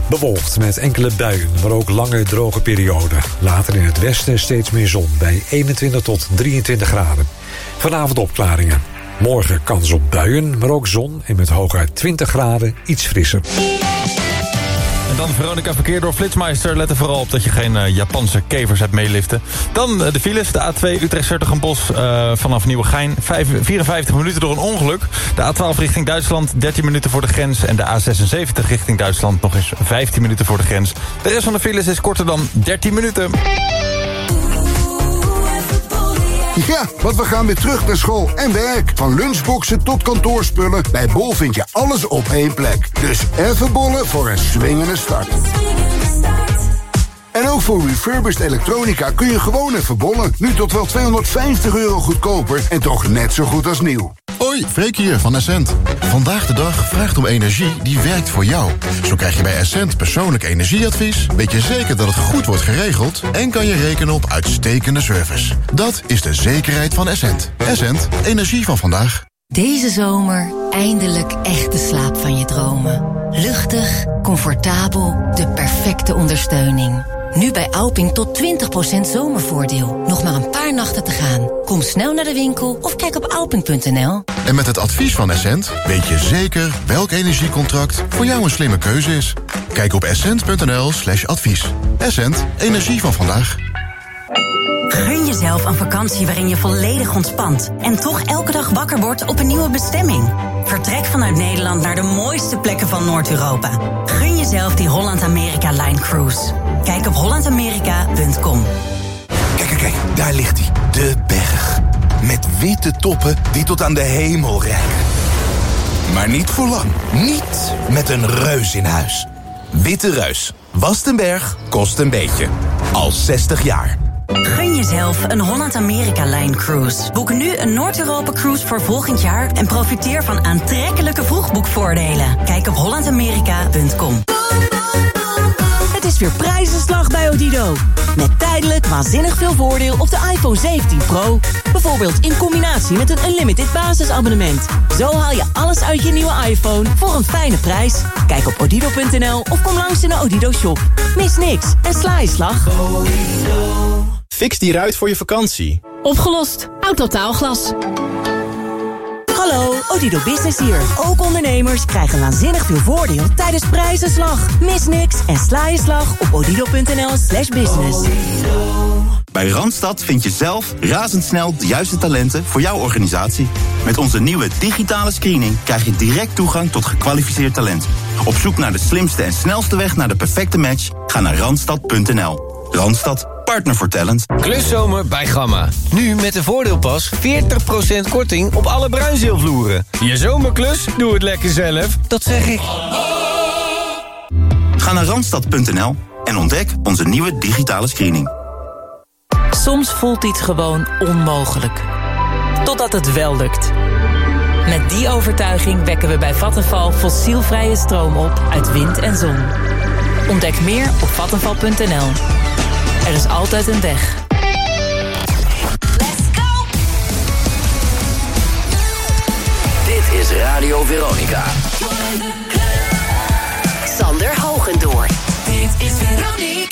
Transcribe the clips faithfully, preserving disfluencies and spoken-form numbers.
Bewolkt met enkele buien, maar ook lange droge perioden. Later in het westen steeds meer zon bij eenentwintig tot drieëntwintig graden. Vanavond opklaringen. Morgen kans op buien, maar ook zon en met hooguit twintig graden iets frisser. En dan Veronica verkeer door Flitsmeister. Let er vooral op dat je geen uh, Japanse kevers hebt meeliften. Dan uh, de files. De A twee Utrecht-Zertogenbosch uh, vanaf Nieuwegein. vierenvijftig minuten door een ongeluk. De A twaalf richting Duitsland. dertien minuten voor de grens. En de A zesenzeventig richting Duitsland nog eens vijftien minuten voor de grens. De rest van de files is korter dan dertien minuten. Ja, want we gaan weer terug naar school en werk. Van lunchboxen tot kantoorspullen. Bij Bol vind je alles op één plek. Dus even bollen voor een swingende start. En ook voor refurbished elektronica kun je gewoon even bollen. Nu tot wel tweehonderdvijftig euro goedkoper en toch net zo goed als nieuw. Hoi, Freek hier van Essent. Vandaag de dag vraagt om energie die werkt voor jou. Zo krijg je bij Essent persoonlijk energieadvies, weet je zeker dat het goed wordt geregeld en kan je rekenen op uitstekende service. Dat is de zekerheid van Essent. Essent, energie van vandaag. Deze zomer eindelijk echte slaap van je dromen. Luchtig, comfortabel, de perfecte ondersteuning. Nu bij Alping tot twintig procent zomervoordeel. Nog maar een paar nachten te gaan. Kom snel naar de winkel of kijk op alping punt n l. En met het advies van Essent weet je zeker welk energiecontract voor jou een slimme keuze is. Kijk op essent punt n l slash advies. Essent, energie van vandaag. Gun jezelf een vakantie waarin je volledig ontspant en toch elke dag wakker wordt op een nieuwe bestemming. Vertrek vanuit Nederland naar de mooiste plekken van Noord-Europa. Gun jezelf die Holland-Amerika-Line Cruise. Kijk op holland amerika punt com. Kijk, kijk, kijk, daar ligt hij. De berg. Met witte toppen die tot aan de hemel reiken. Maar niet voor lang. Niet met een reus in huis. Witte Reus. Wast een berg, kost een beetje. Al zestig jaar. Gun jezelf een Holland-Amerika-Line Cruise. Boek nu een Noord-Europa-cruise voor volgend jaar en profiteer van aantrekkelijke vroegboekvoordelen. Kijk op holland amerika punt com. Het is weer prijzenslag bij Odido. Met tijdelijk waanzinnig veel voordeel op de iPhone zeventien Pro. Bijvoorbeeld in combinatie met een unlimited basisabonnement. Zo haal je alles uit je nieuwe iPhone voor een fijne prijs. Kijk op odido punt n l of kom langs in de Odido shop. Mis niks en sla je slag. Fix die ruit voor je vakantie. Opgelost. Autotaalglas. Hallo, Odido Business hier. Ook ondernemers krijgen waanzinnig veel voordeel tijdens prijzenslag. Mis niks en sla je slag op odido punt n l slash business. Bij Randstad vind je zelf razendsnel de juiste talenten voor jouw organisatie. Met onze nieuwe digitale screening krijg je direct toegang tot gekwalificeerd talent. Op zoek naar de slimste en snelste weg naar de perfecte match? Ga naar randstad punt n l. Randstad, partner voor talent. Kluszomer bij Gamma. Nu met de voordeelpas veertig procent korting op alle bruinzeelvloeren. Je zomerklus? Doe het lekker zelf. Dat zeg ik. Ga naar randstad punt n l en ontdek onze nieuwe digitale screening. Soms voelt iets gewoon onmogelijk. Totdat het wel lukt. Met die overtuiging wekken we bij Vattenfall fossielvrije stroom op uit wind en zon. Ontdek meer op vattenfall punt n l. Er is altijd een weg. Let's go! Dit is Radio Veronica. Sander Hogendoorn. Dit is Veronica.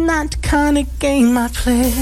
not the kind of game I play.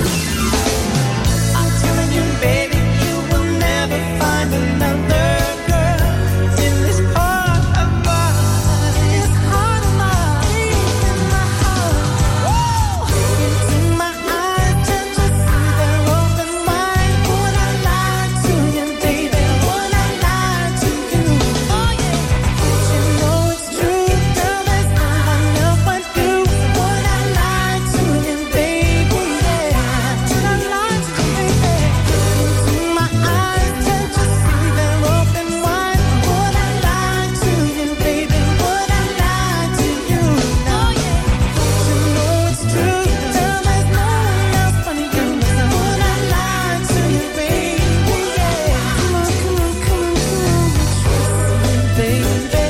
I'm telling you, baby, you will never find another girl in this heart of mine. This heart of mine, in my heart. Into my eyes, can't you see they're open wide? Would I lie to you, baby? Would I lie to you? Oh yeah, you know it's true, girl. There's no one else but you. Would I lie to you, baby? Yeah, would I lie to you, baby? Into my eyes, can't you see they're open wide? Would I lie to you, baby? Would I lie to you? Oh yeah, you know it's true, girl. There's no one else but you. Would I lie to you, baby? Yeah, come on, come on, come on, come on, trust me, baby.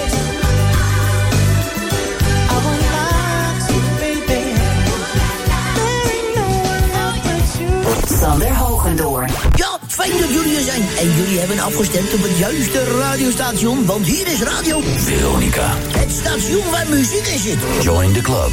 I won't lie to you, baby. There ain't no one else but you. Sander Hogendoorn. Ja, fijn dat jullie er zijn. En jullie hebben afgestemd op het juiste radiostation, want hier is Radio Veronica. Het station waar muziek in zit. Join the club.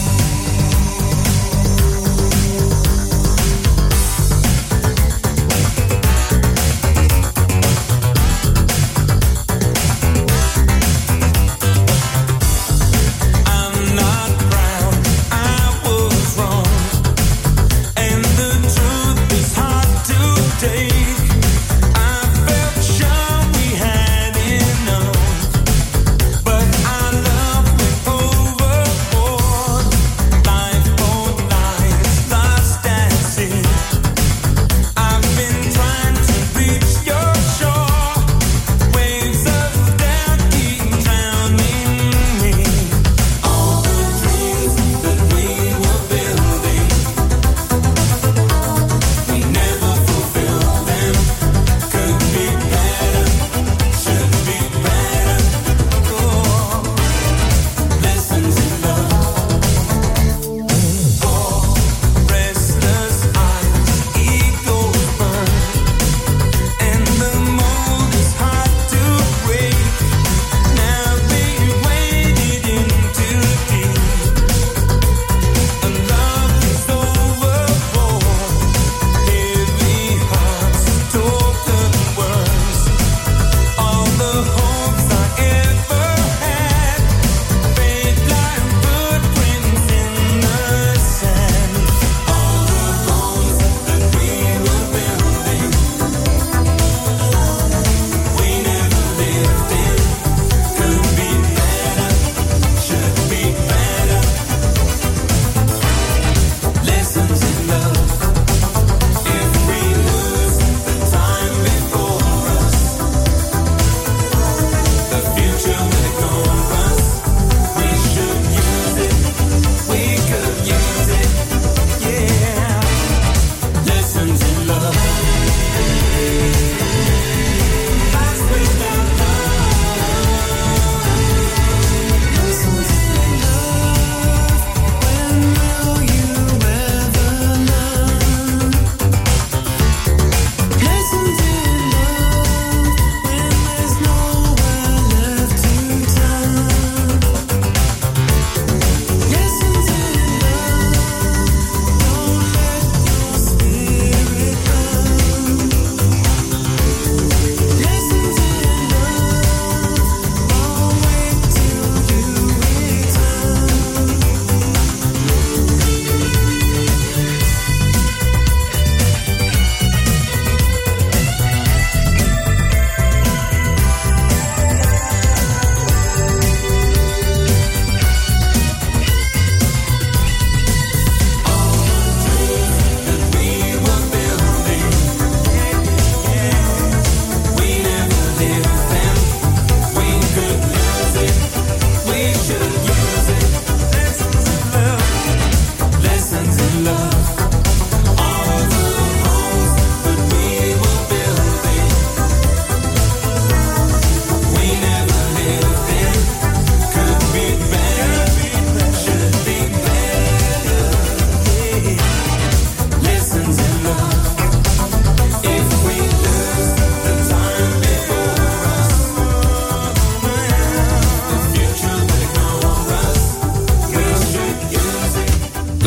I'm not proud, I was wrong, and the truth is hard to take. I felt sure we had enough, but our love went overboard.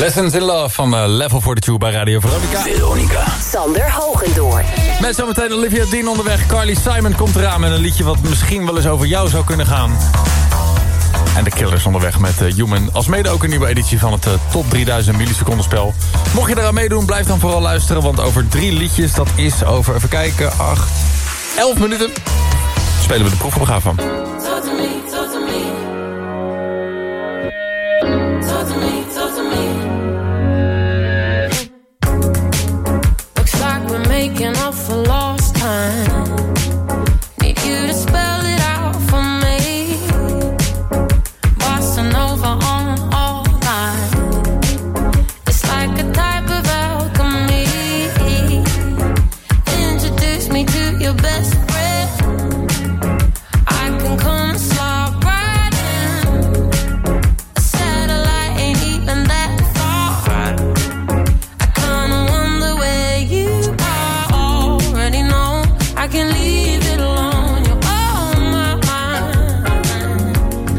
Lessons in Love van uh, Level forty-two bij Radio Veronica. Veronica. Sander Hogendoorn. Met zometeen Olivia Dean onderweg. Carly Simon komt eraan met een liedje wat misschien wel eens over jou zou kunnen gaan. En de Killers onderweg met uh, Human. Als mede ook een nieuwe editie van het uh, Top drieduizend milliseconden spel. Mocht je eraan meedoen, blijf dan vooral luisteren. Want over drie liedjes, dat is over, even kijken, acht, elf minuten. Spelen we de proefopgave van. Talk to me, talk to me. Talk to me, talk to me. Looks like we're making up for lost time. Need you to spell it out for me. Bossa Nova on all night. It's like a type of alchemy. Introduce me to your best friend. I can come slide right in. A satellite ain't even that far. I kinda wonder where you are. Already know I can leave it alone. You're on my mind.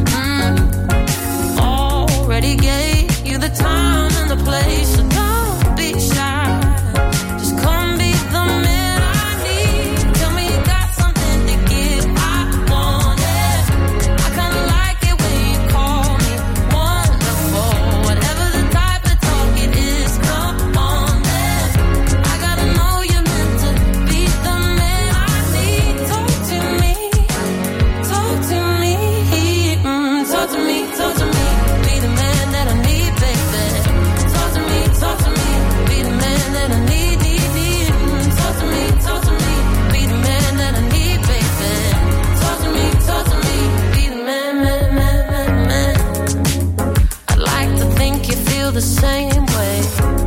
Mm. Already gave you the time and the place, so don't be shy. Just come be the man I need. Tell me you got something to give. I want it. I kinda like it when you call me wonderful. Whatever the type of talk it is, come on then. I gotta know you're meant to be the man I need. Talk to me, talk to me, mm, talk to me, talk to me. Be the man that I need, baby. Talk to me, talk to me. Be the man that I need, need, need. Mm, talk to me, talk to me. Be the man that I need, baby. Talk to me, talk to me. Be the man, man, man, man, man. I'd like to think you feel the same way,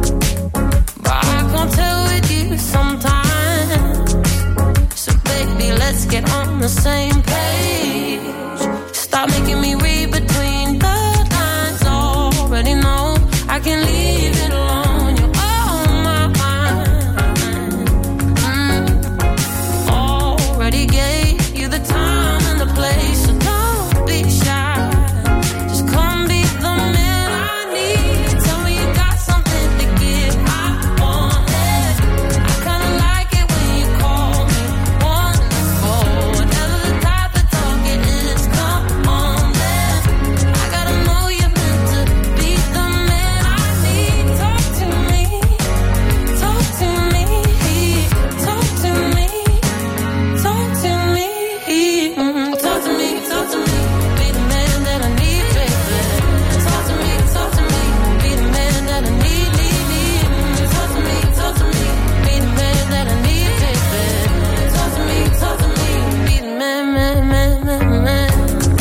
but I can't tell with you sometimes. So baby, let's get on the same page. Stop making me read between the lines. Already know I can leave it alone. You're on my mind. Mm. Already gave you the time and the place, so don't be shy. Just come be the man I need. Tell me you got something to give. I want it. I kinda like it when you call me wonderful. Whatever the type of talk it is, come on then. I gotta know you're meant to be the man I need. Talk to me, talk to me, talk to me, talk to me, mm, talk to me, talk to me. Be the man that I need, baby. Talk to me, talk to me. Be the man that I need, need, need. Mm, talk to me, talk to me. Be the man that I need, baby. Talk to me, talk to me. Be the man, man, man, man, man.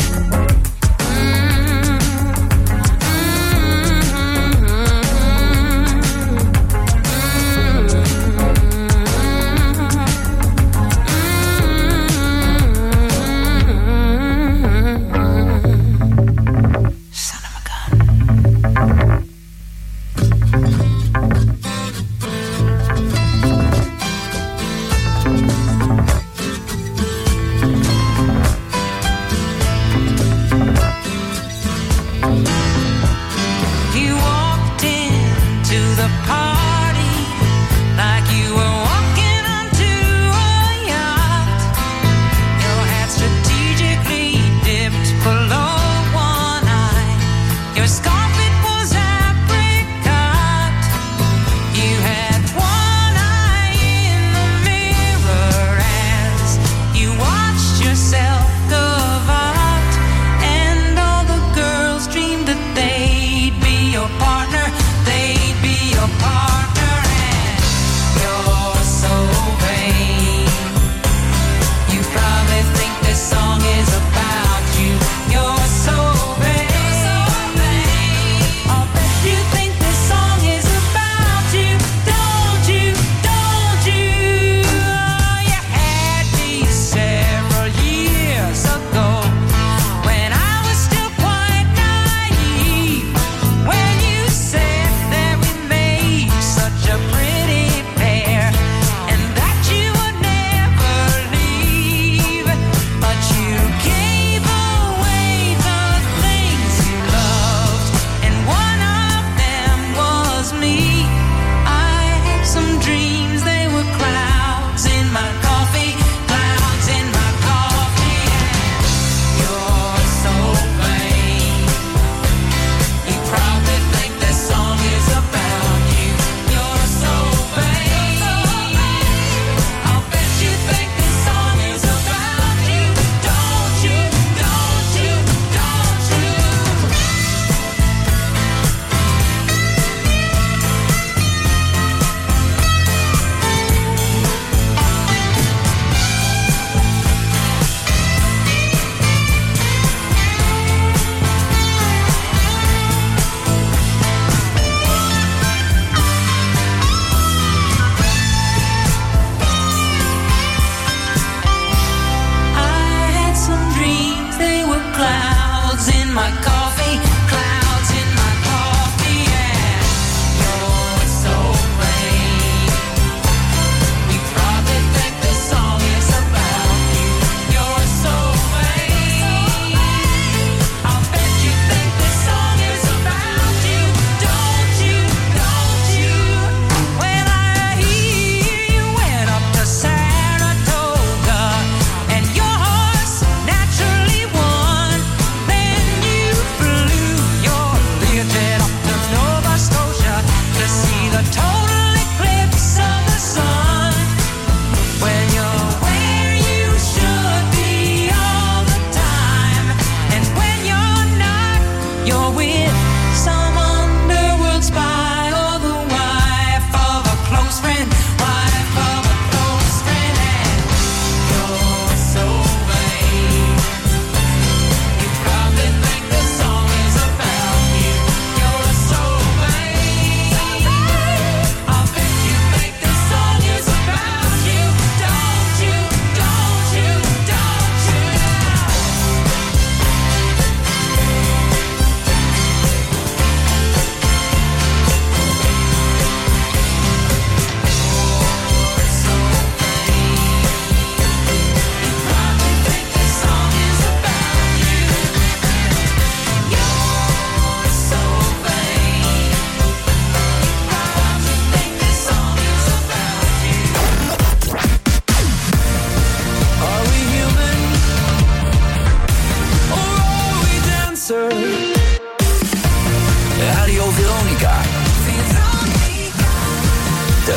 You walked into the party like you were walking onto a yacht. Your hat strategically dipped below one eye. Your scarf, it was apricot. You had one eye in the mirror as you watched yourself go out. And all the girls dreamed that they'd be your partner, they'd be your partner, and you're so vain. You probably think this song is about you. You're so vain.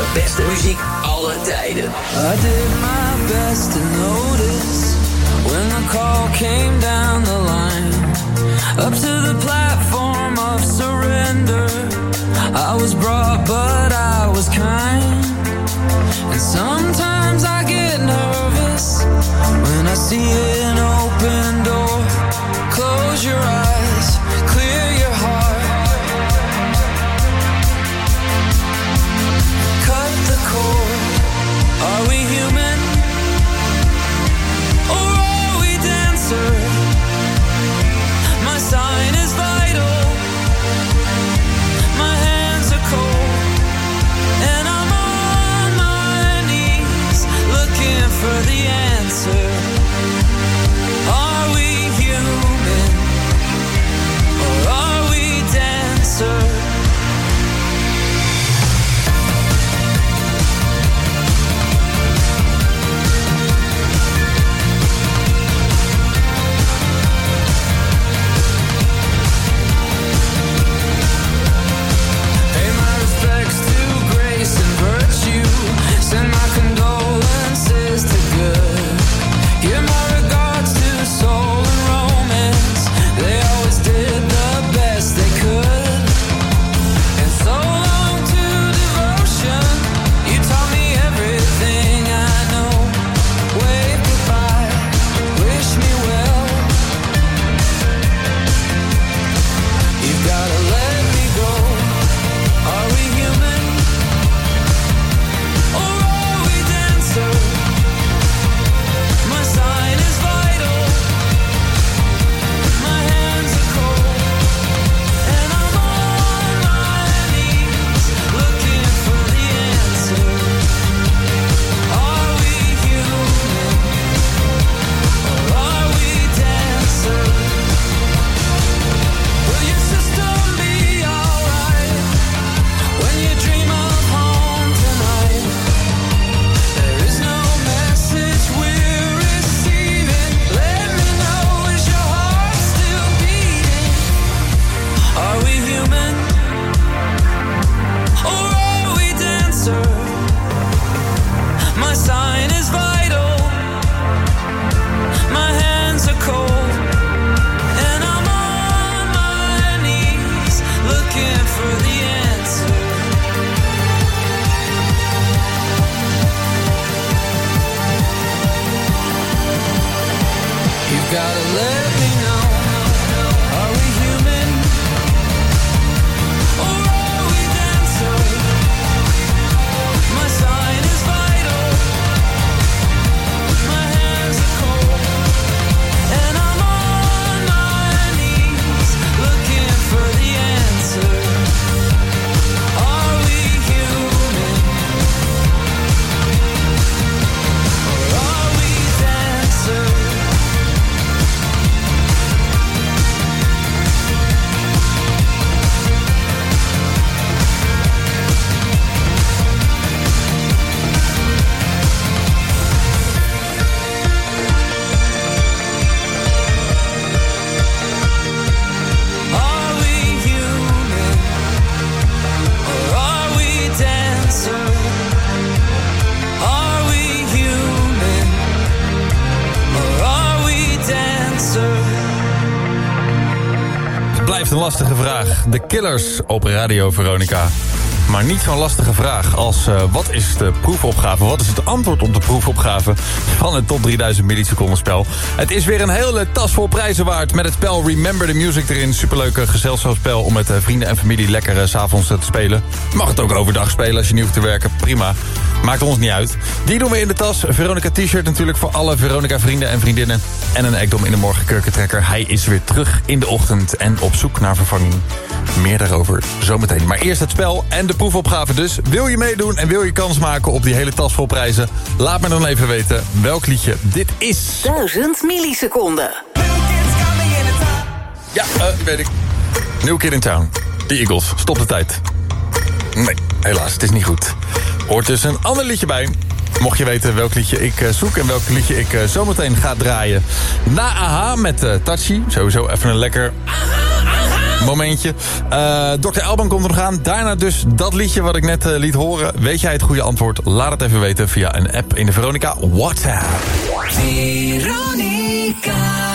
beste muziek alle tijden. I did my best to notice when the call came down the line. Up to the platform of surrender. I was brought but I was kind. And sometimes I get nervous when I see an open door. Close your eyes, clear your heart. Cut the cord. Are we human? Or are we dancer? My sign is vital. My hands are cold. And I'm on my knees looking for the answer. Are we human? Or are we dancer? Send my condolences to good. Give my regards to soul and romance. They always did the best they could. And so long to devotion. You taught me everything I know. Wave goodbye, wish me well. You've gotta let me go. Are we human? My sign is vital. My hands are cold. And I'm on my knees looking for the answer. Are we human? Or are we dancer? Will your system be alright when you dream of home tonight? There is no message we're receiving. Let me know, is your heart still beating? Are we human? Or are we dancer? My sign is vital. My hands are cold. And I'm on my knees looking for the answer. You've gotta let me know. Are we human? Or are we dancer? My sign is vital. My hands are cold. And I'm on my knees looking for the answer. Are we human? Or are we dancer? Are we human? Or are we dancer? Are we human? Or are we dancer? Het blijft een lastige vraag. De Killers op Radio Veronica. Maar niet zo'n lastige vraag als uh, wat is de proefopgave? Wat is het antwoord op de proefopgave van het top drieduizend milliseconden spel? Het is weer een hele tas vol prijzen waard met het spel Remember the Music erin. Superleuke gezelschapsspel om met uh, vrienden en familie lekker uh, 's avonds te spelen. Je mag het ook overdag spelen als je niet hoeft te werken. Prima. Maakt ons niet uit. Die doen we in de tas. Veronica t-shirt natuurlijk voor alle Veronica vrienden en vriendinnen. En een Ekdom in de morgenkurkentrekker. Hij is weer terug in de ochtend en op zoek naar vervanging. Meer daarover zometeen. Maar eerst het spel en de proefopgave dus. Wil je meedoen en wil je kans maken op die hele tas vol prijzen? Laat me dan even weten welk liedje dit is. duizend milliseconden. Ja, uh, weet ik. New Kid in Town. De Eagles. Stop de tijd. Nee, helaas, het is niet goed. Hoort dus een ander liedje bij. Mocht je weten welk liedje ik uh, zoek en welk liedje ik uh, zometeen ga draaien. Na A H A met uh, Tachi. Sowieso even een lekker... Aha, aha. momentje. Uh, dokter Alban komt er nog aan. Daarna dus dat liedje wat ik net uh, liet horen. Weet jij het goede antwoord? Laat het even weten via een app in de Veronica WhatsApp. Veronica.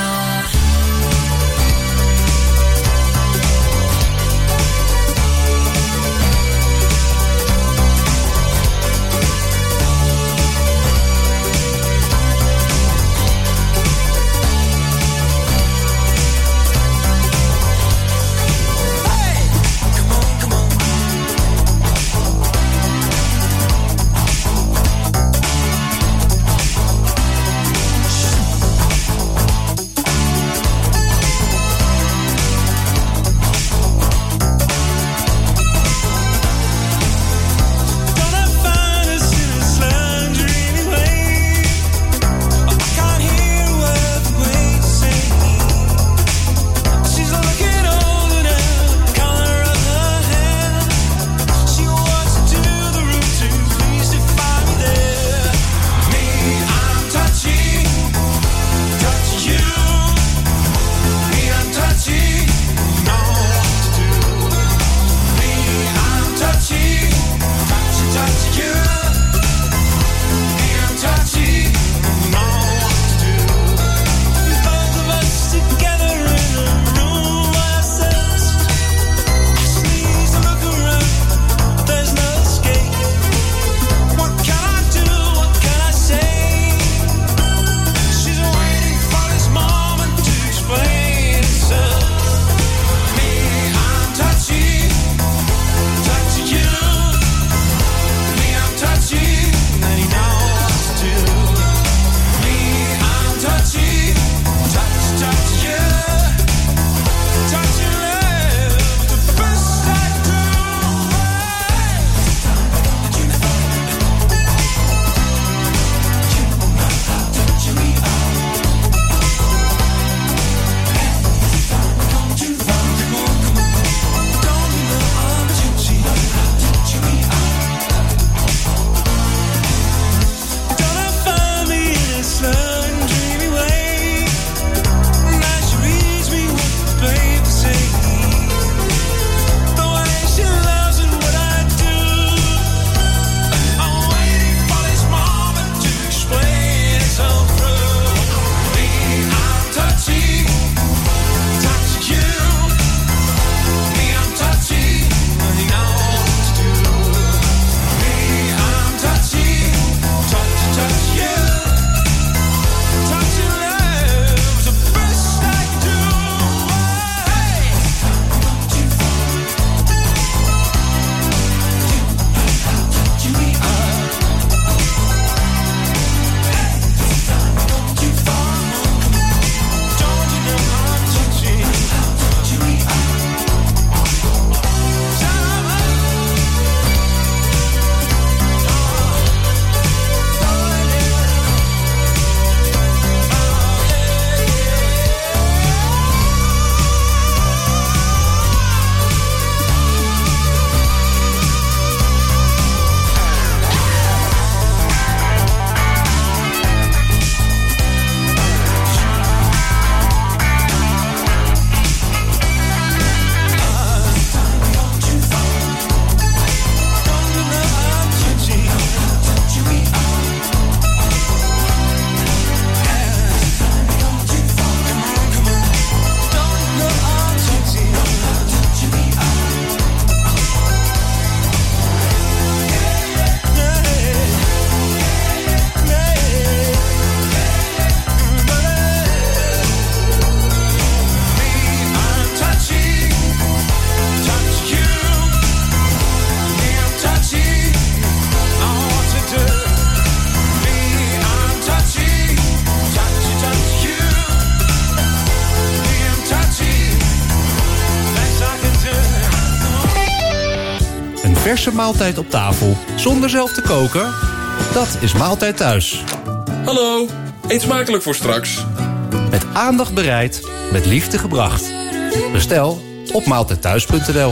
verse maaltijd op tafel, zonder zelf te koken? Dat is Maaltijd Thuis. Hallo, eet smakelijk voor straks. Met aandacht bereid, met liefde gebracht. Bestel op maaltijdthuis punt n l.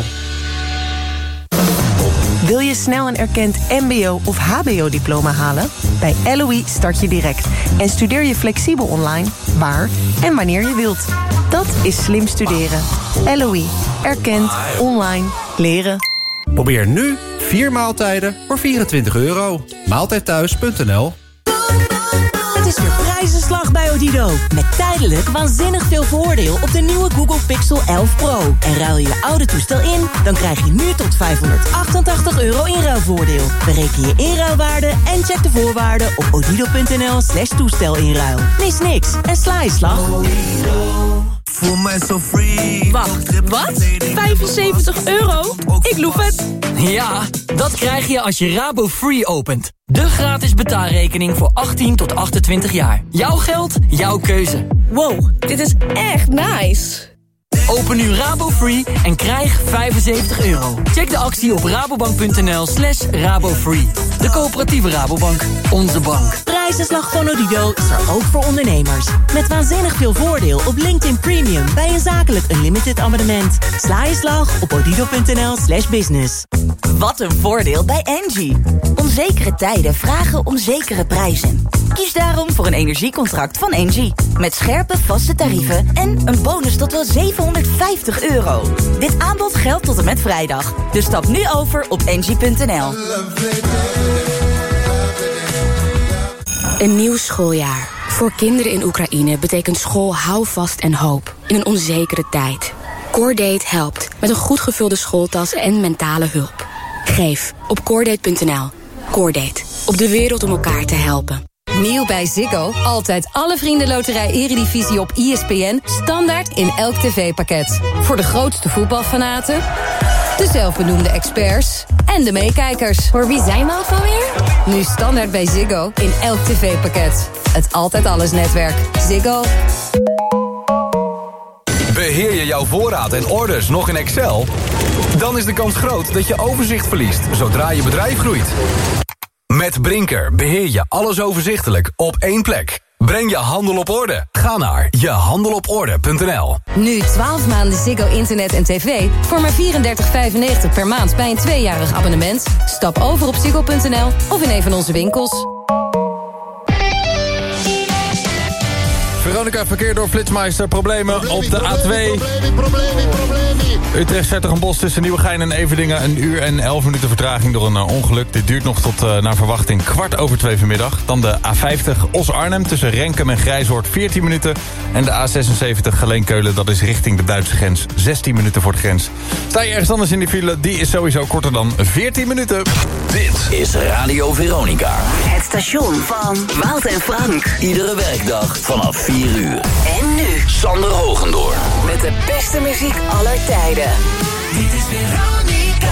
Wil je snel een erkend mbo of hbo-diploma halen? Bij L O E start je direct en studeer je flexibel online, waar en wanneer je wilt. Dat is slim studeren. L O I. Erkend. Online. Leren. Probeer nu vier maaltijden voor vierentwintig euro. maaltijdthuis punt n l. Het is weer prijzenslag bij Odido. Met tijdelijk waanzinnig veel voordeel op de nieuwe Google Pixel elf Pro. En ruil je je oude toestel in, dan krijg je nu tot vijfhonderdachtentachtig euro inruilvoordeel. Bereken je inruilwaarde en check de voorwaarden op odido.nl slash toestelinruil. Mis niks en sla je slag. Voel mij zo free. Wacht, wat? vijfenzeventig euro? Ik loef het. Ja, dat krijg je als je Rabo Free opent. De gratis betaalrekening voor achttien tot achtentwintig jaar. Jouw geld, jouw keuze. Wow, dit is echt nice. Open nu Rabo Free en krijg vijfenzeventig euro. Check de actie op rabobank.nl slash rabofree. De coöperatieve Rabobank. Onze bank. Prijzenslag van Odido is er ook voor ondernemers. Met waanzinnig veel voordeel op LinkedIn Premium bij een zakelijk unlimited abonnement. Sla je slag op odido.nl slash business. Wat een voordeel bij Engie. Onzekere tijden vragen om zekere prijzen. Kies daarom voor een energiecontract van Engie. Met scherpe vaste tarieven en een bonus tot wel zevenhonderdvijftig euro. Dit aanbod geldt tot en met vrijdag. Dus stap nu over op engie punt n l. Een nieuw schooljaar. Voor kinderen in Oekraïne betekent school houvast en hoop. In een onzekere tijd. Coordate helpt met een goed gevulde schooltas en mentale hulp. Geef op coordate punt n l. Coordate. Op de wereld om elkaar te helpen. Nieuw bij Ziggo. Altijd alle vriendenloterij Eredivisie op I S P N. Standaard in elk tv-pakket. Voor de grootste voetbalfanaten, de zelfbenoemde experts en de meekijkers. Voor wie zijn we ook alweer? Nu standaard bij Ziggo in elk tv-pakket. Het Altijd Alles netwerk. Ziggo. Beheer je jouw voorraad en orders nog in Excel? Dan is de kans groot dat je overzicht verliest zodra je bedrijf groeit. Met Brinker beheer je alles overzichtelijk op één plek. Breng je handel op orde. Ga naar je handel op orde punt n l. Nu twaalf maanden Ziggo internet en tv voor maar vierendertig vijfennegentig per maand bij een tweejarig abonnement. Stap over op ziggo punt n l of in een van onze winkels. Veronica, verkeer door Flitsmeister. Problemen op de A twee. Utrecht Zertogenbosch tussen Nieuwegein en Everdingen. Een uur en elf minuten vertraging door een uh, ongeluk. Dit duurt nog tot uh, naar verwachting kwart over twee vanmiddag. Dan de A vijftig Os-Arnhem tussen Renkum en Grijzoord veertien minuten. En de A zesenzeventig Geleen-Keulen, dat is richting de Duitse grens. zestien minuten voor de grens. Sta je ergens anders in die file, die is sowieso korter dan veertien minuten. Dit is Radio Veronica. Het station van Wout en Frank. Iedere werkdag vanaf vier uur. En nu Sander Hogendoorn. met de beste muziek aller tijden. Dit is Veronica.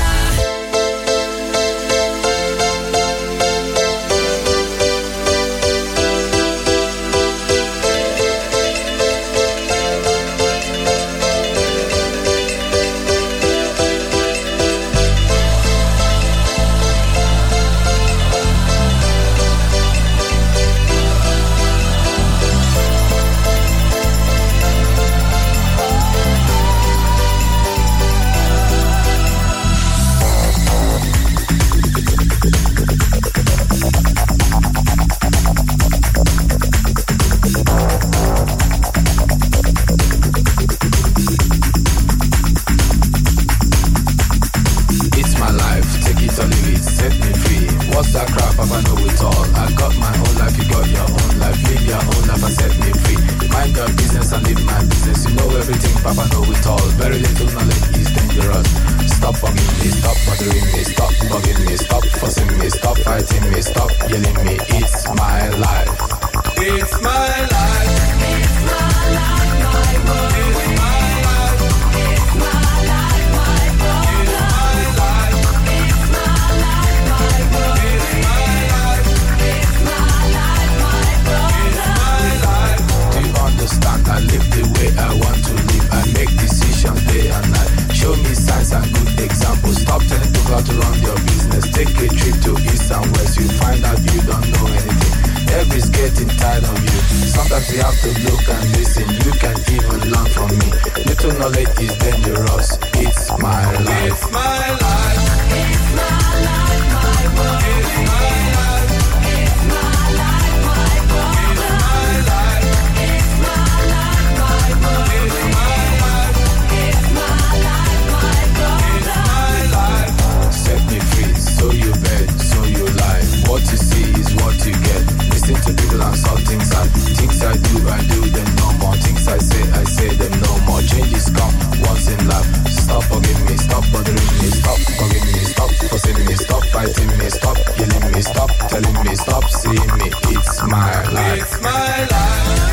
It's my life. fighting me, stop killing me, stop telling me, stop seeing me. It's my life. It's my life.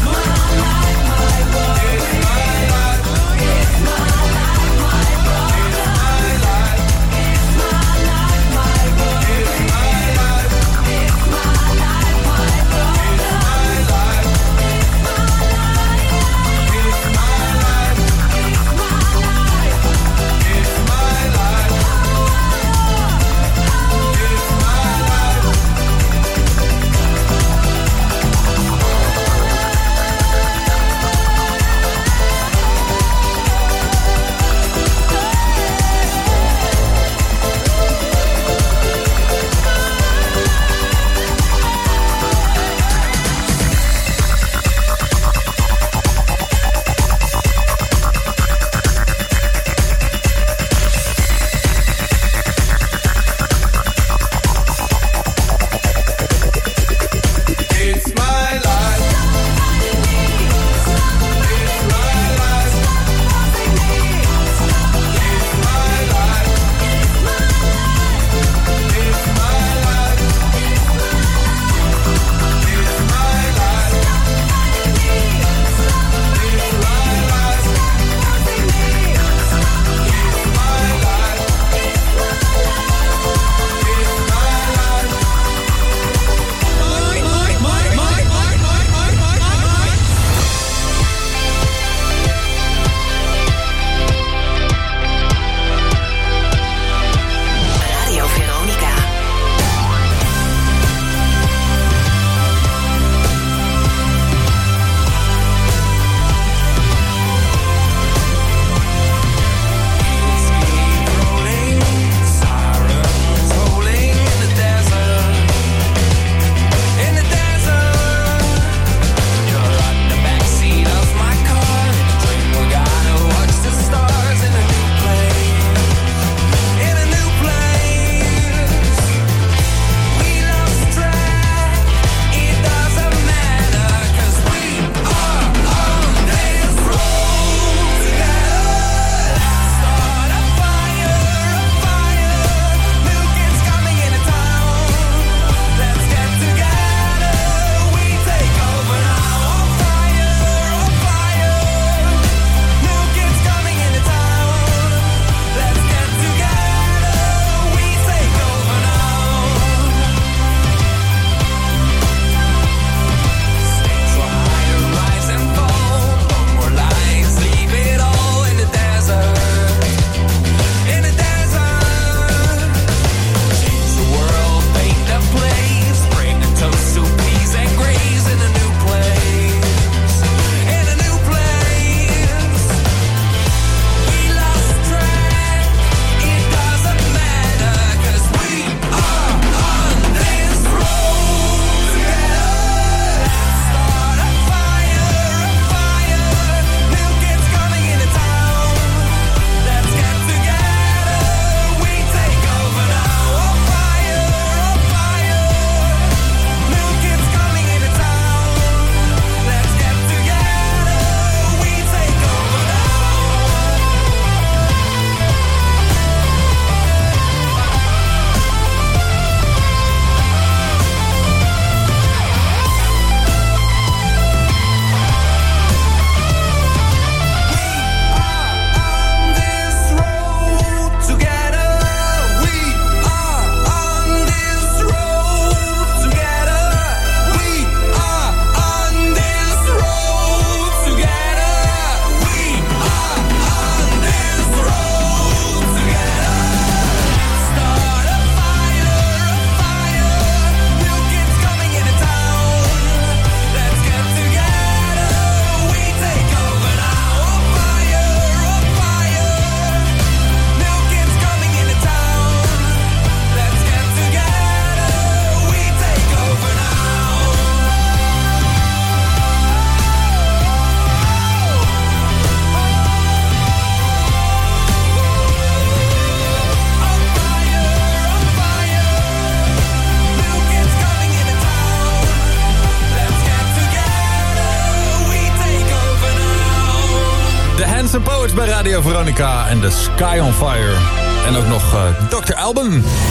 Dance and Poets bij Radio Veronica en The Sky on Fire. En ook nog uh, dokter Alban.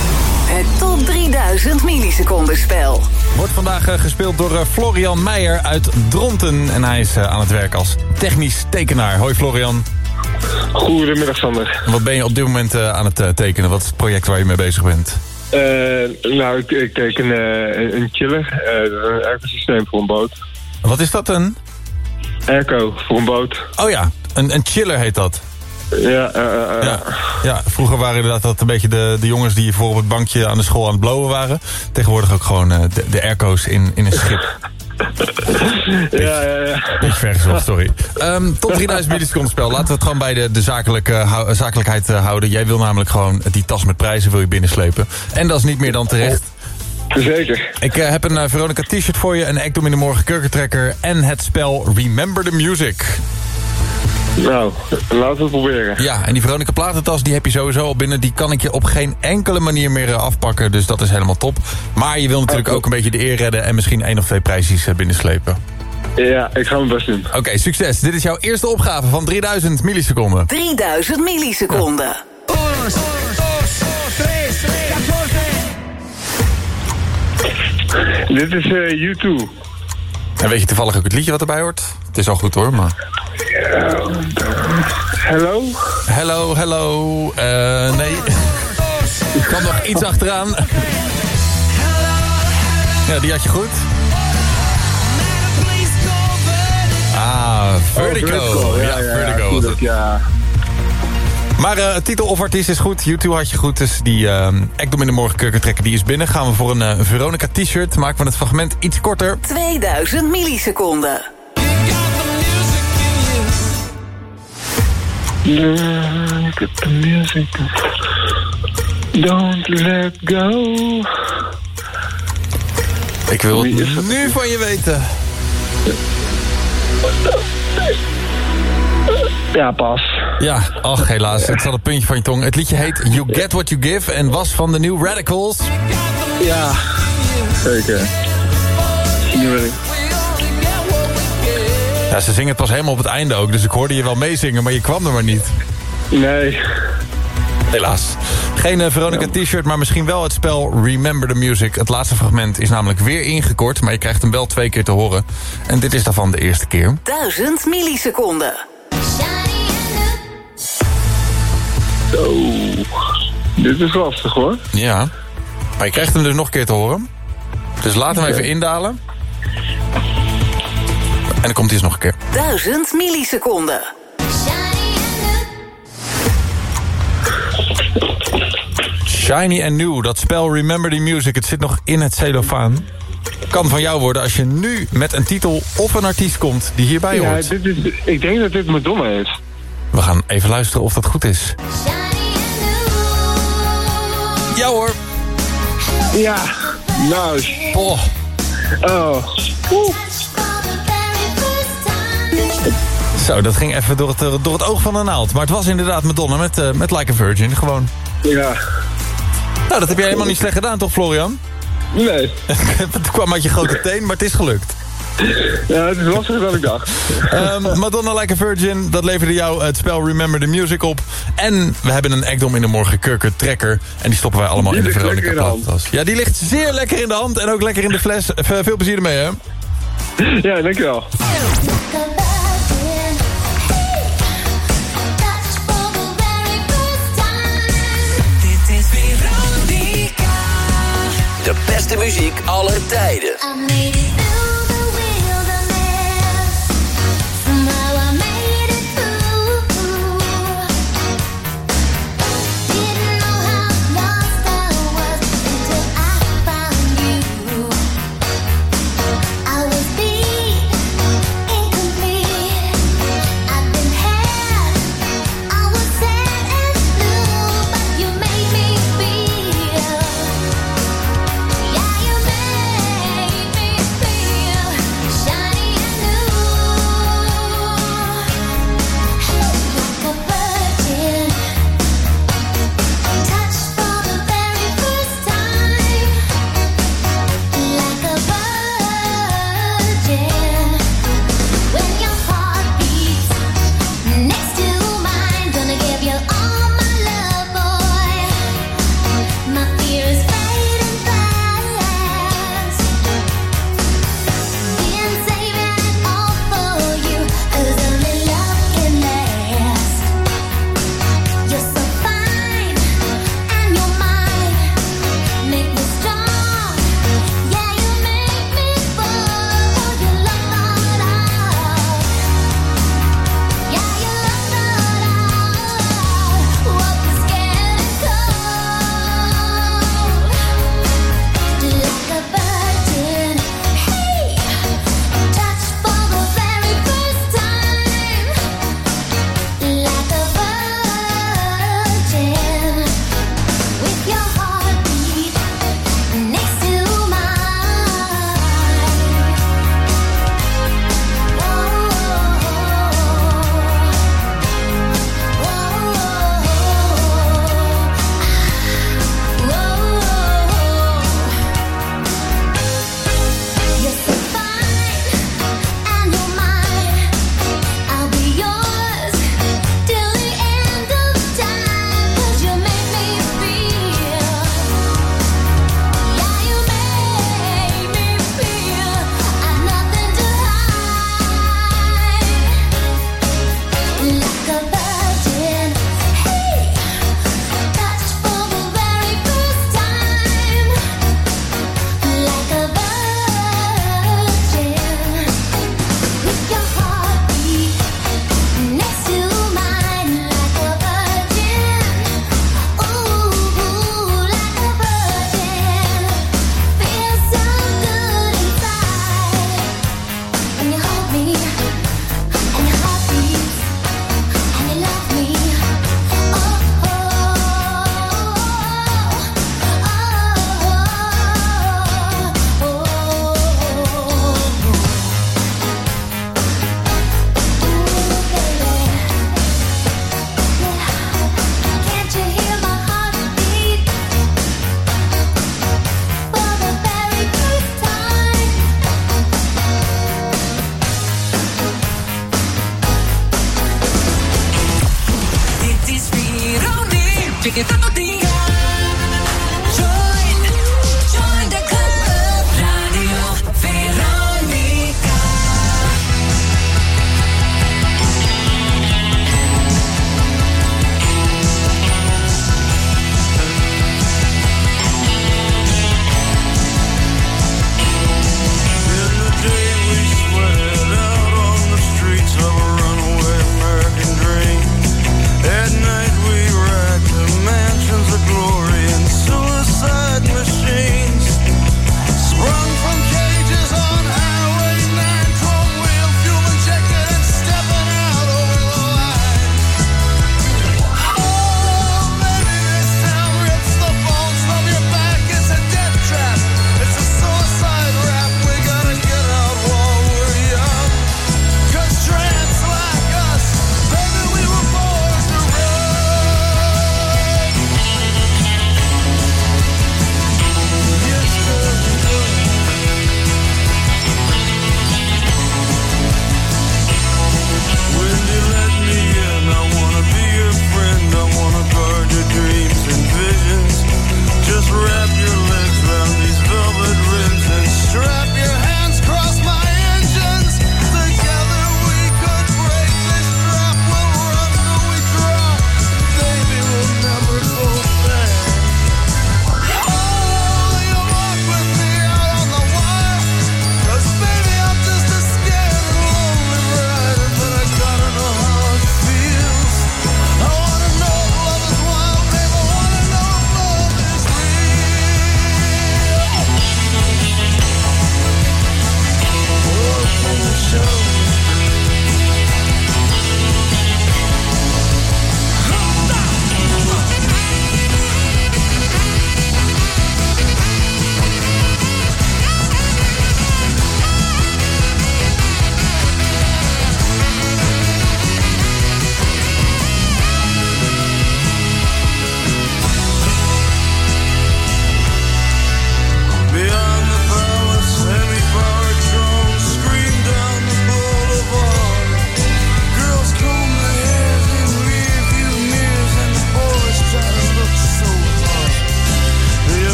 Het top drieduizend milliseconden spel. Wordt vandaag uh, gespeeld door uh, Florian Meijer uit Dronten. En hij is uh, aan het werk als technisch tekenaar. Hoi Florian. Goedemiddag Sander. Wat ben je op dit moment uh, aan het uh, tekenen? Wat is het project waar je mee bezig bent? Uh, nou, ik, ik teken uh, een chiller. Uh, een airco-systeem voor een boot. Wat is dat, een? Airco, voor een boot. Oh ja, een, een chiller heet dat. Ja, uh, uh, ja, ja, vroeger waren inderdaad dat een beetje de, de jongens die voor op het bankje aan de school aan het blowen waren. Tegenwoordig ook gewoon uh, de, de airco's in, in een schip. Beetje, ja, ja, ja. Beetje vergezocht, sorry. Um, top drieduizend milliseconden spel. Laten we het gewoon bij de, de zakelijke, hou, zakelijkheid uh, houden. Jij wil namelijk gewoon die tas met prijzen wil je binnenslepen. En dat is niet meer dan terecht. Zeker. Ik uh, heb een uh, Veronica t-shirt voor je, een Ekdom in de Morgen kurkentrekker en het spel Remember the Music. Nou, laten we het proberen. Ja, en die Veronica platentas die heb je sowieso al binnen. Die kan ik je op geen enkele manier meer uh, afpakken. Dus dat is helemaal top. Maar je wil natuurlijk ook een beetje de eer redden en misschien één of twee prijsjes uh, binnenslepen. Ja, ik ga mijn best doen. Oké, okay, succes. Dit is jouw eerste opgave van drieduizend milliseconden. drieduizend milliseconden. Ja. Dit is uh, U twee. En weet je toevallig ook het liedje wat erbij hoort? Het is al goed hoor, maar... Uh, hello? Hello, hello. Uh, nee. Ik kwam nog iets achteraan. Ja, die had je goed. Ah, Vertigo. Oh, Vertigo. Ja, ja, ja, Vertigo was het. Ja. Maar uh, titel of artiest is goed. U twee had je goed. Dus die uh, Ekdom in de Morgen kurkentrekker die is binnen. Gaan we voor een uh, Veronica t-shirt. Maken we het fragment iets korter. tweeduizend milliseconden. Look at the music. Don't let go. Ik wil het nu van je weten. Ja, pas. Ja, ach helaas. Het zat een puntje van je tong. Het liedje heet You Get What You Give en was van de New Radicals. Ja, zeker. Ja, ze zingen het pas helemaal op het einde ook. Dus ik hoorde je wel meezingen, maar je kwam er maar niet. Nee. Helaas. Geen uh, Veronica t-shirt, maar misschien wel het spel Remember the Music. Het laatste fragment is namelijk weer ingekort, maar je krijgt hem wel twee keer te horen. En dit is daarvan de eerste keer. duizend milliseconden. Oh, dit is lastig hoor. Ja, maar je krijgt hem dus nog een keer te horen. Dus laat hem even indalen. En dan komt hij eens nog een keer. duizend milliseconden. Shiny and New, dat spel Remember the Music. Het zit nog in het cellofaan. Kan van jou worden als je nu met een titel of een artiest komt die hierbij ja, hoort. Dit is, ik denk dat dit Madonna is. We gaan even luisteren of dat goed is. Ja hoor. Ja, nou. Oh. Oh. Oeh. Zo, dat ging even door het, door het oog van de naald. Maar het was inderdaad Madonna met, uh, met Like a Virgin, gewoon. Ja. Nou, dat heb jij helemaal niet slecht gedaan, toch, Florian? Nee. Het kwam uit je grote teen, maar het is gelukt. Ja, het is lastiger dan ik dacht. Um, Madonna Like a Virgin, dat leverde jou het spel Remember the Music op. En we hebben een Ekdom in de Morgen kurkentrekker. En die stoppen wij allemaal die in de Veronica platentas. Ja, die ligt zeer lekker in de hand en ook lekker in de fles. Veel plezier ermee, hè? Ja, dankjewel. De beste muziek aller tijden. Yeah, you made me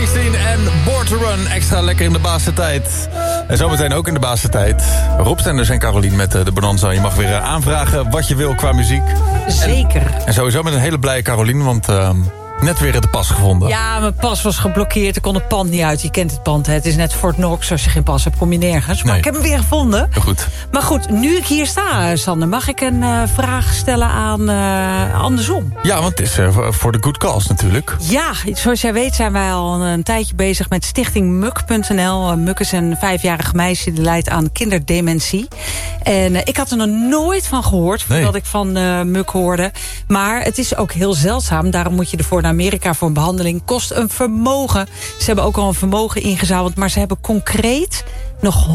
Springsteen en Born to Run. Extra lekker in de basentijd. En zometeen ook in de basentijd. Rob Stenders en Carolien met de Bonanza. Je mag weer aanvragen wat je wil qua muziek. Zeker. En, en sowieso met een hele blije Carolien, want... Uh, net weer de pas gevonden. Ja, mijn pas was geblokkeerd. Ik kon het pand niet uit. Je kent het pand, hè. Het is net Fort Knox. Als je geen pas hebt, kom je nergens. Maar nee. Ik heb hem weer gevonden. Goed. Maar goed, nu ik hier sta, Sander... mag ik een uh, vraag stellen aan uh, andersom? Ja, want het is uh, voor de good cause natuurlijk. Ja, zoals jij weet zijn wij al een tijdje bezig met stichting Muk punt n l. Uh, Muk is een vijfjarig meisje die lijdt aan kinderdementie. En uh, ik had er nog nooit van gehoord... voordat nee. ik van uh, Muk hoorde. Maar het is ook heel zeldzaam. Daarom moet je ervoor naar Amerika voor een behandeling. Kost een vermogen. Ze hebben ook al een vermogen ingezameld... maar ze hebben concreet nog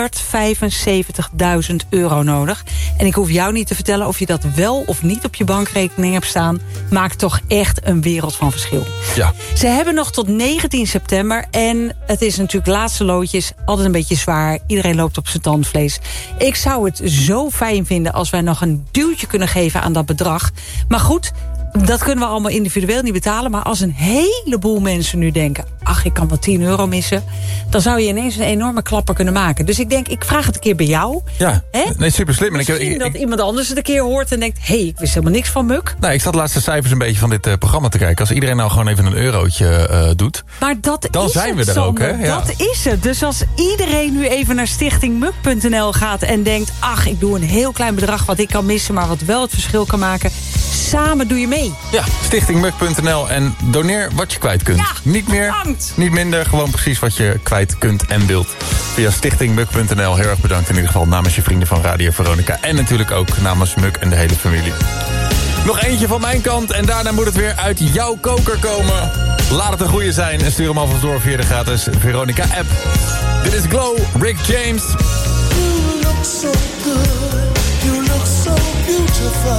honderdvijfenzeventigduizend euro nodig. En ik hoef jou niet te vertellen of je dat wel of niet op je bankrekening hebt staan. Maakt toch echt een wereld van verschil. Ja. Ze hebben nog tot negentien september. En het is natuurlijk laatste loodjes. Altijd een beetje zwaar. Iedereen loopt op zijn tandvlees. Ik zou het zo fijn vinden als wij nog een duwtje kunnen geven aan dat bedrag. Maar goed... dat kunnen we allemaal individueel niet betalen. Maar als een heleboel mensen nu denken... ach, ik kan wel tien euro missen... dan zou je ineens een enorme klapper kunnen maken. Dus ik denk, ik vraag het een keer bij jou. Ja, Hè? nee, super slim. Misschien ik, ik, dat iemand anders het een keer hoort en denkt... hé, hey, ik wist helemaal niks van Muk. Nou, ik zat de laatste cijfers een beetje van dit uh, programma te kijken. Als iedereen nou gewoon even een eurotje uh, doet... Maar dat dan is zijn het, we er Sander, ook, hè? Ja. Dat is het. Dus als iedereen nu even naar stichting Muk punt n l gaat... en denkt, ach, ik doe een heel klein bedrag... wat ik kan missen, maar wat wel het verschil kan maken... samen doe je mee. Ja, stichting Muk punt n l en doneer wat je kwijt kunt. Ja, niet meer, bedankt. niet minder, gewoon precies wat je kwijt kunt en wilt. Via stichting Muk punt n l. Heel erg bedankt in ieder geval namens je vrienden van Radio Veronica. En natuurlijk ook namens Muk en de hele familie. Nog eentje van mijn kant en daarna moet het weer uit jouw koker komen. Laat het een goeie zijn en stuur hem alvast door via de gratis Veronica-app. Dit is Glow, Rick James. You look so good, you look so beautiful.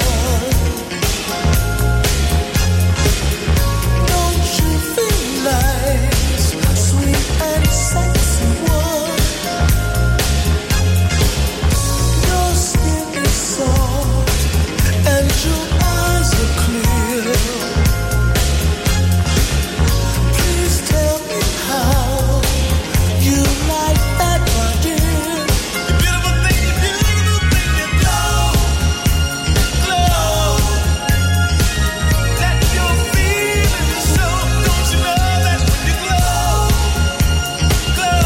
Glow.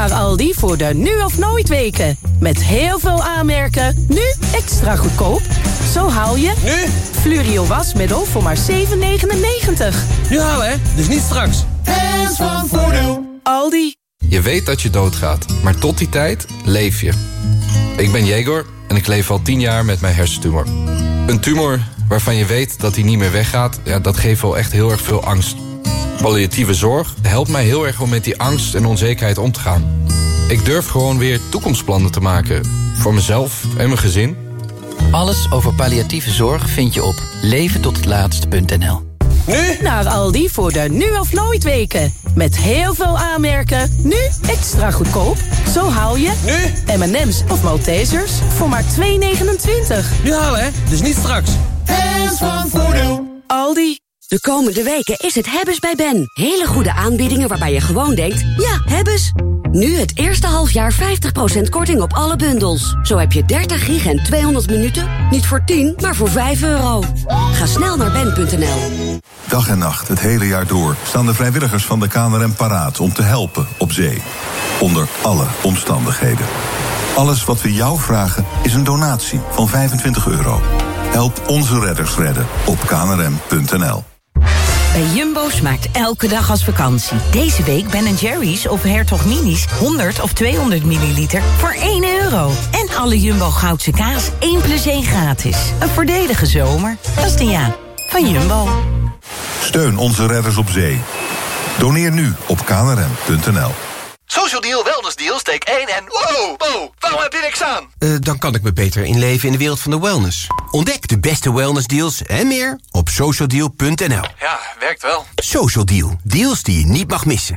Naar Aldi voor de nu of nooit weken. Met heel veel aanmerken, nu extra goedkoop. Zo haal je... Nu? Fluorio wasmiddel voor maar zeven negenennegentig. Nu halen, hè? Dus niet straks. Hands van Voordeel. Aldi. Je weet dat je doodgaat, maar tot die tijd leef je. Ik ben Jegor en ik leef al tien jaar met mijn hersentumor. Een tumor waarvan je weet dat hij niet meer weggaat, ja, dat geeft wel echt heel erg veel angst. Palliatieve zorg helpt mij heel erg om met die angst en onzekerheid om te gaan. Ik durf gewoon weer toekomstplannen te maken. Voor mezelf en mijn gezin. Alles over palliatieve zorg vind je op leven tot het laatste punt n l. Nu? Naar Aldi voor de nu of nooit weken. Met heel veel aanmerken, nu extra goedkoop. Zo haal je... Nu? M en M's of Maltesers voor maar twee negenentwintig. Nu halen, hè? Dus niet straks. Hands van Voordeel. Aldi. De komende weken is het Hebbes bij Ben. Hele goede aanbiedingen waarbij je gewoon denkt, ja, Hebbes. Nu het eerste halfjaar vijftig procent korting op alle bundels. Zo heb je dertig gig en tweehonderd minuten, niet voor tien, maar voor vijf euro. Ga snel naar ben punt n l. Dag en nacht, het hele jaar door, staan de vrijwilligers van de K N R M paraat om te helpen op zee. Onder alle omstandigheden. Alles wat we jou vragen is een donatie van vijfentwintig euro. Help onze redders redden op k n r m punt n l. Bij Jumbo smaakt elke dag als vakantie. Deze week Ben Jerry's of Hertog Minis honderd of tweehonderd milliliter voor één euro. En alle Jumbo Goudse kaas één plus één gratis. Een voordelige zomer. Dat is de ja van Jumbo. Steun onze redders op zee. Doneer nu op k n r m punt n l. Social Deal, Wellness Deal, steek één en... Wow, wow, waarom heb je niks aan? Uh, dan kan ik me beter inleven in de wereld van de wellness. Ontdek de beste wellness deals en meer op social deal punt n l. Ja, werkt wel. Social Deal, deals die je niet mag missen.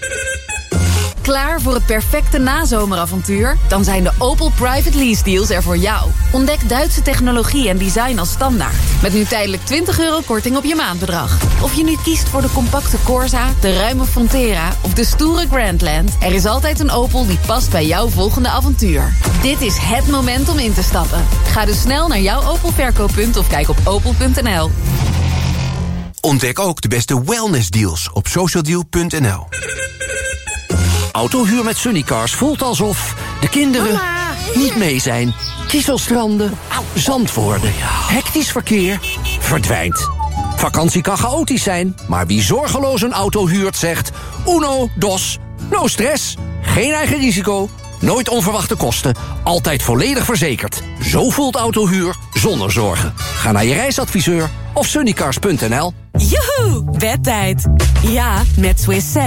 Klaar voor het perfecte nazomeravontuur? Dan zijn de Opel Private Lease Deals er voor jou. Ontdek Duitse technologie en design als standaard. Met nu tijdelijk twintig euro korting op je maandbedrag. Of je nu kiest voor de compacte Corsa, de ruime Frontera of de stoere Grandland, er is altijd een Opel die past bij jouw volgende avontuur. Dit is het moment om in te stappen. Ga dus snel naar jouw Opel verkooppunt of kijk op opel punt n l. Ontdek ook de beste wellness deals op social deal punt n l. Autohuur met Sunnycars voelt alsof de kinderen Mama, niet mee zijn. Kieselstranden, zand worden, hectisch verkeer, verdwijnt. Vakantie kan chaotisch zijn, maar wie zorgeloos een auto huurt zegt... Uno, dos, no stress, geen eigen risico, nooit onverwachte kosten... altijd volledig verzekerd. Zo voelt autohuur zonder zorgen. Ga naar je reisadviseur of sunnycars punt n l. Joehoe, bedtijd. Ja, met Swiss Sense